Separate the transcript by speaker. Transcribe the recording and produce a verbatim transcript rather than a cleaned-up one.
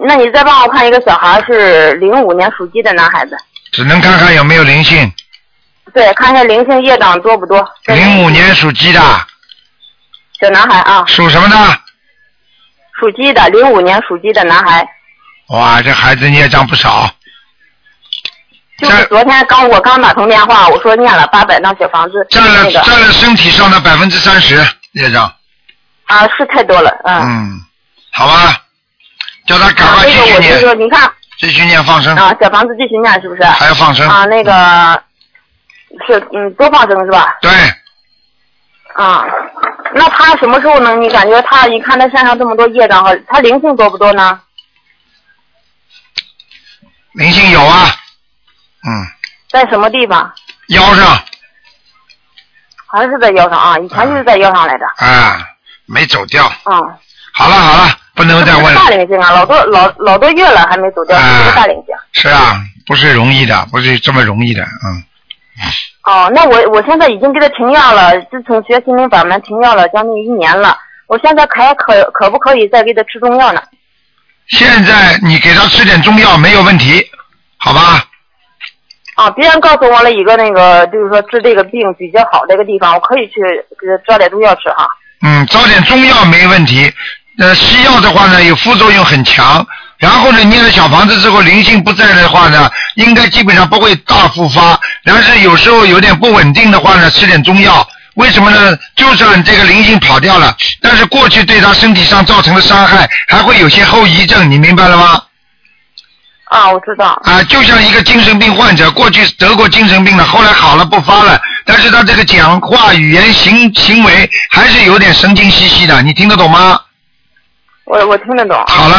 Speaker 1: 那你再帮我看一个小孩，是零五年属鸡的男孩子。
Speaker 2: 只能看看有没有灵性。
Speaker 1: 对，看一下灵性业障多不多。
Speaker 2: 零五年属鸡的。
Speaker 1: 小男孩啊。
Speaker 2: 属什么的？
Speaker 1: 属鸡的，零五年属鸡的男孩。
Speaker 2: 哇，这孩子孽障不少。
Speaker 1: 就是昨天刚我刚打通电话，我说念了八百张小房子。
Speaker 2: 占了、
Speaker 1: 那个、
Speaker 2: 占了身体上的百分之三十孽障。
Speaker 1: 啊，是太多了，嗯。
Speaker 2: 嗯，好吧，叫他赶快继续念。
Speaker 1: 啊、那个我就说，你看。
Speaker 2: 继续念放生。
Speaker 1: 啊，小房子继续念是不是？
Speaker 2: 还要放生。
Speaker 1: 啊，那个是嗯多放生是吧？
Speaker 2: 对。
Speaker 1: 啊，那他什么时候能？你感觉他一看他身上这么多业障，他灵性多不多呢？
Speaker 2: 灵性有啊。嗯。
Speaker 1: 在什么地方？
Speaker 2: 腰上。
Speaker 1: 还是在腰上啊？以前就是在腰上来的。
Speaker 2: 啊，没走掉。
Speaker 1: 嗯。
Speaker 2: 好了好了，不能再问了。
Speaker 1: 大灵性啊，老多老老多月了还没走掉，
Speaker 2: 啊、
Speaker 1: 是个大灵性。
Speaker 2: 是啊，不是容易的，不是这么容易的，嗯。
Speaker 1: 哦，那我我现在已经给他停药了，自从学心灵法门停药了将近一年了，我现在还可可不可以再给他吃中药呢？
Speaker 2: 现在你给他吃点中药没有问题，好吧？
Speaker 1: 啊，别人告诉我了一个那个，就是说治这个病比较好的一个地方，我可以去给他找点中药吃哈。
Speaker 2: 嗯，找点中药没问题。呃，西药的话呢，有副作用很强。然后呢，念了小房子之后，灵性不在的话呢，应该基本上不会大复发。但是有时候有点不稳定的话呢，吃点中药。为什么呢？就算这个灵性跑掉了，但是过去对他身体上造成的伤害，还会有些后遗症，你明白了吗？
Speaker 1: 啊，我知道。
Speaker 2: 啊，就像一个精神病患者，过去得过精神病了，后来好了不发了，但是他这个讲话、语言、行行为还是有点神经兮兮的，你听得懂吗？
Speaker 1: 我我听得懂。
Speaker 2: 好了，